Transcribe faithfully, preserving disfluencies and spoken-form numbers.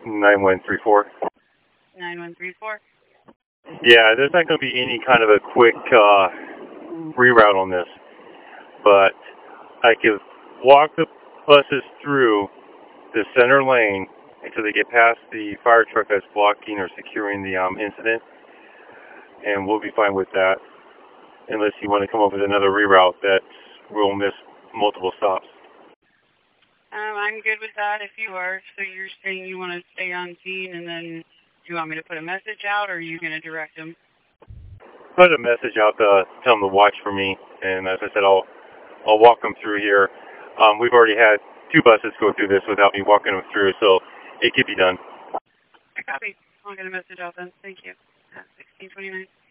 nine one three four. nine one three four. Yeah, there's not going to be any kind of a quick uh, reroute on this, but I could walk the buses through the center lane until they get past the fire truck that's blocking or securing the um, incident, and we'll be fine with that, unless you want to come up with another reroute that will miss multiple stops. Um, I'm good with that if you are. So you're saying you want to stay on scene, and then do you want me to put a message out, or are you going to direct them? Put a message out to tell them to watch for me, and as I said, I'll I'll walk them through here. Um, we've already had two buses go through this without me walking them through, so it could be done. I copy. I'll get a message out then. Thank you. sixteen twenty-nine.